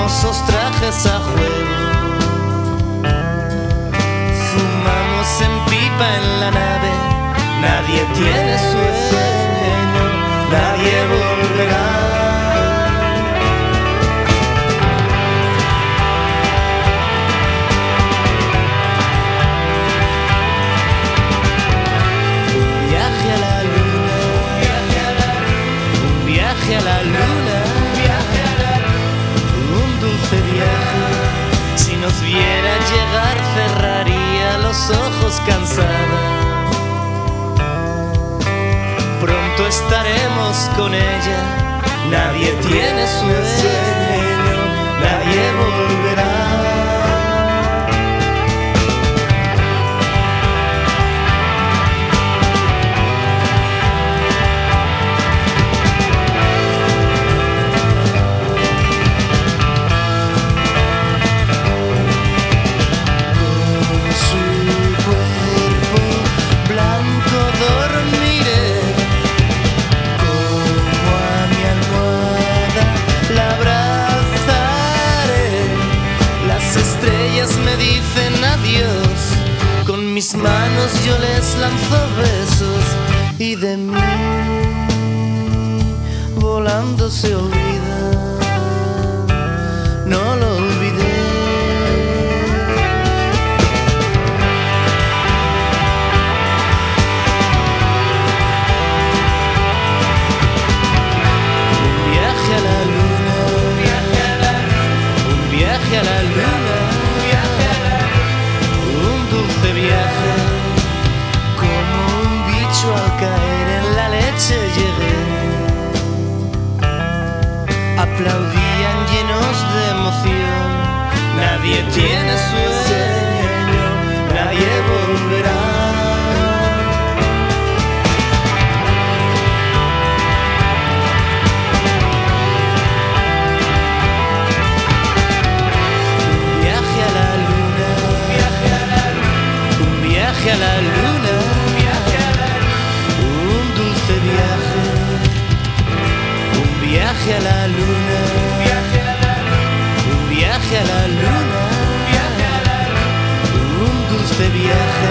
hermosos trajes a juego. Fumamos en pipa en la nave, nadie tiene sueño, nadie volverá. Viaje a la luna, un dulce viaje. Si nos viera llegar cerraría los ojos cansada. Pronto estaremos con ella, nadie tiene sueño, nadie volverá. Me dicen adiós, con mis manos yo les lanzo besos y de mí volando se olvida, no lo olvidé. Un viaje a la luna, un viaje a la luna. Viaje, como un bicho al caer en la leche llegué. Aplaudían llenos de emoción, nadie tiene sueño, nadie volverá. Viaje a la luna, un dulce viaje. Un viaje a la luna, un viaje a la luna, un dulce viaje.